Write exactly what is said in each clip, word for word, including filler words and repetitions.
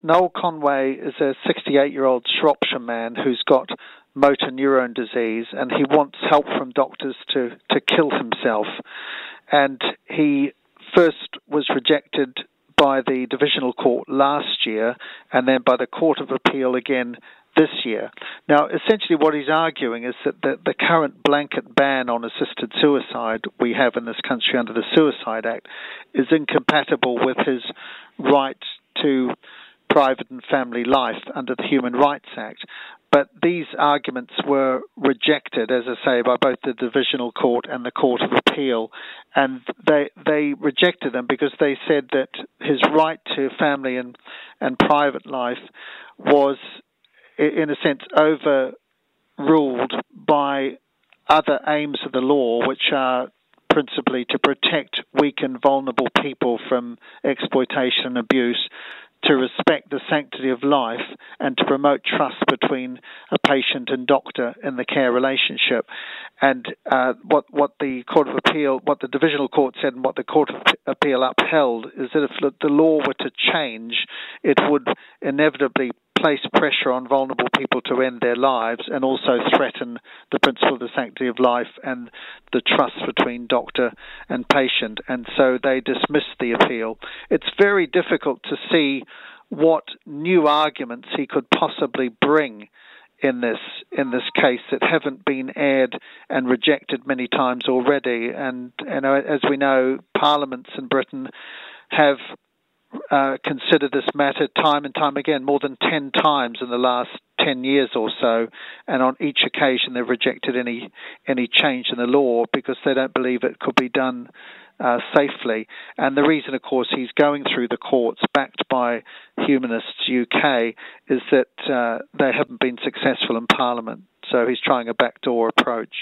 Noel Conway is a sixty-eight-year-old Shropshire man who's got motor neurone disease, and he wants help from doctors to, to kill himself. And he first was rejected by the Divisional Court last year, and then by the Court of Appeal again this year. Now, essentially what he's arguing is that the, the current blanket ban on assisted suicide we have in this country under the Suicide Act is incompatible with his right to private and family life under the Human Rights Act. But these arguments were rejected, as I say, by both the Divisional Court and the Court of Appeal, and they they rejected them because they said that his right to family and, and private life was, in a sense, overruled by other aims of the law, which are principally to protect weak and vulnerable people from exploitation and abuse, to respect the sanctity of life, and to promote trust between a patient and doctor in the care relationship. And uh, what what the Court of Appeal, what the Divisional Court said, and what the Court of Appeal upheld, is that if the law were to change, it would inevitably place pressure on vulnerable people to end their lives, and also threaten the principle of the sanctity of life and the trust between doctor and patient. And so they dismissed the appeal. It's very difficult to see what new arguments he could possibly bring in this in this case that haven't been aired and rejected many times already. And, you know, as we know, parliaments in Britain have Uh, consider this matter time and time again, more than ten times in the last ten years or so, and on each occasion they've rejected any any change in the law because they don't believe it could be done uh, safely. And the reason, of course, he's going through the courts backed by Humanists U K is that uh, they haven't been successful in Parliament, so he's trying a backdoor approach.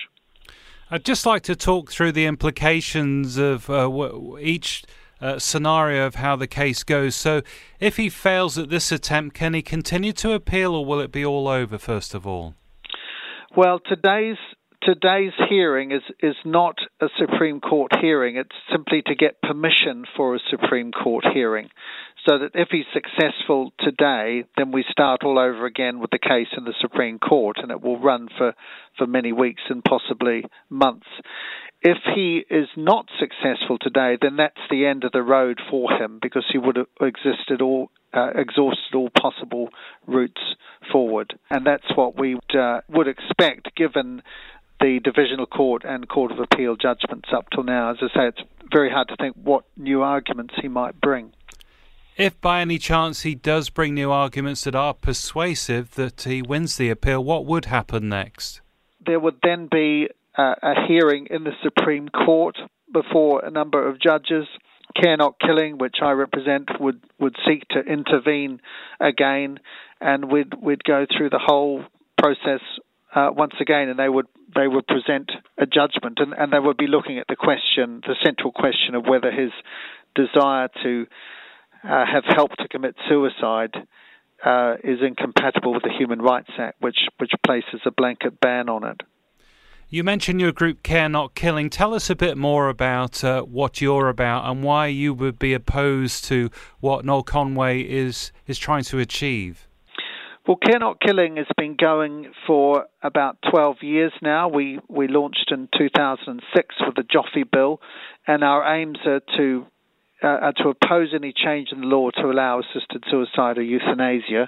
I'd just like to talk through the implications of uh, each Uh, scenario of how the case goes. So if he fails at this attempt, can he continue to appeal, or will it be all over first of all? Well, today's today's hearing is, is not a Supreme Court hearing. It's simply to get permission for a Supreme Court hearing. So that if he's successful today, then we start all over again with the case in the Supreme Court, and it will run for, for many weeks and possibly months. If he is not successful today, then that's the end of the road for him, because he would have existed all, uh, exhausted all possible routes forward. And that's what we would, uh, would expect, given the Divisional Court and Court of Appeal judgments up till now. As I say, it's very hard to think what new arguments he might bring. If by any chance he does bring new arguments that are persuasive, that he wins the appeal, what would happen next? There would then be uh, a hearing in the Supreme Court before a number of judges. Care Not Killing, which I represent, would, would seek to intervene again, and we'd we'd go through the whole process uh, once again, and they would they would present a judgment, and, and they would be looking at the question, the central question of whether his desire to Uh, have helped to commit suicide uh, is incompatible with the Human Rights Act, which which places a blanket ban on it. You mentioned your group Care Not Killing. Tell us a bit more about uh, what you're about and why you would be opposed to what Noel Conway is is trying to achieve. Well, Care Not Killing has been going for about twelve years now. We, we launched in two thousand six with the Joffe Bill, and our aims are to Uh, to oppose any change in the law to allow assisted suicide or euthanasia,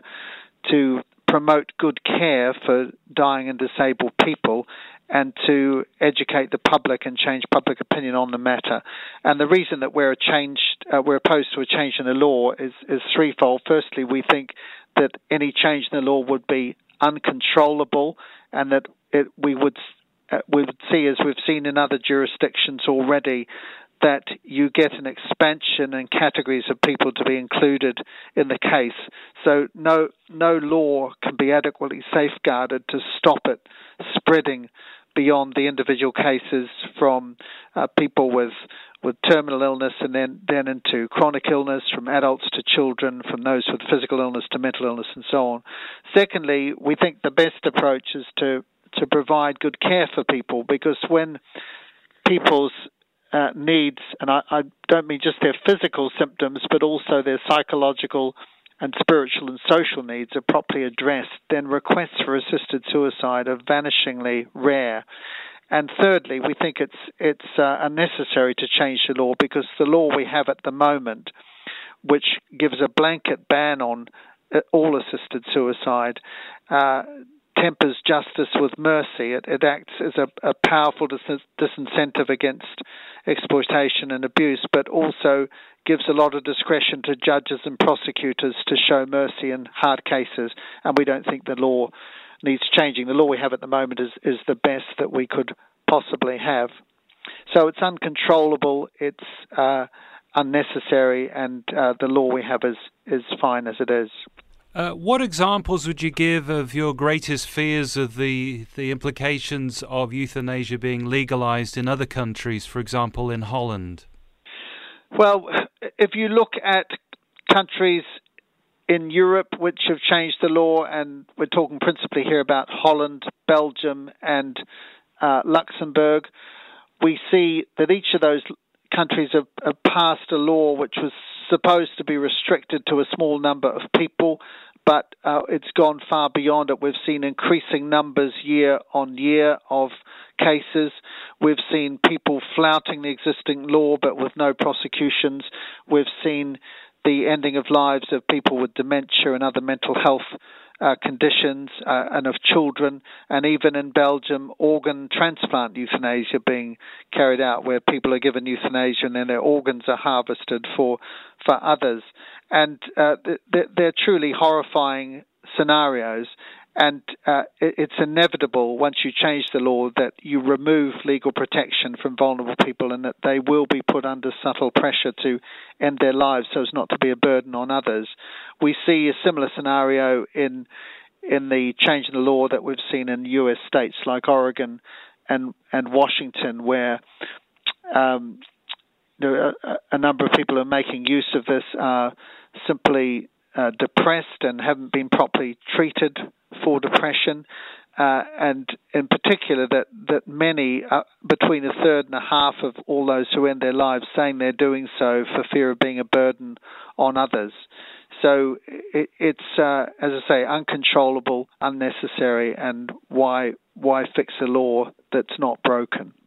to promote good care for dying and disabled people, and to educate the public and change public opinion on the matter. And the reason that we're a changed, uh, we're opposed to a change in the law is, is threefold. Firstly, we think that any change in the law would be uncontrollable, and that it, we would uh, we would see, as we've seen in other jurisdictions already, that you get an expansion in categories of people to be included in the case. So no no law can be adequately safeguarded to stop it spreading beyond the individual cases from uh, people with with terminal illness and then, then into chronic illness, from adults to children, from those with physical illness to mental illness and so on. Secondly, we think the best approach is to, to provide good care for people, because when people's Uh, needs, and I, I don't mean just their physical symptoms, but also their psychological and spiritual and social needs are properly addressed, then requests for assisted suicide are vanishingly rare. And thirdly, we think it's it's uh, unnecessary to change the law, because the law we have at the moment, which gives a blanket ban on all assisted suicide, uh, tempers justice with mercy. It, it acts as a, a powerful dis- disincentive against exploitation and abuse, but also gives a lot of discretion to judges and prosecutors to show mercy in hard cases. And we don't think the law needs changing. The law we have at the moment is, is the best that we could possibly have. So it's uncontrollable, it's uh, unnecessary, and uh, the law we have is, is fine as it is. Uh, what examples would you give of your greatest fears of the the implications of euthanasia being legalized in other countries, for example, in Holland? Well, if you look at countries in Europe which have changed the law, and we're talking principally here about Holland, Belgium, and uh, Luxembourg, we see that each of those countries have, have passed a law which was supposed to be restricted to a small number of people, but uh, it's gone far beyond it. We've seen increasing numbers year on year of cases. We've seen people flouting the existing law but with no prosecutions. We've seen the ending of lives of people with dementia and other mental health uh, conditions uh, and of children, and even in Belgium, organ transplant euthanasia being carried out, where people are given euthanasia and then their organs are harvested for for others. And uh, they're, they're truly horrifying scenarios. And uh, it's inevitable, once you change the law, that you remove legal protection from vulnerable people, and that they will be put under subtle pressure to end their lives so as not to be a burden on others. We see a similar scenario in in the change in the law that we've seen in U S states like Oregon and and Washington, where um, there are a, a number of people who are making use of this are simply uh, depressed and haven't been properly treated for depression, uh, and in particular that, that many, uh, between a third and a half of all those who end their lives, saying they're doing so for fear of being a burden on others. So it, it's, uh, as I say, uncontrollable, unnecessary, and why why fix a law that's not broken?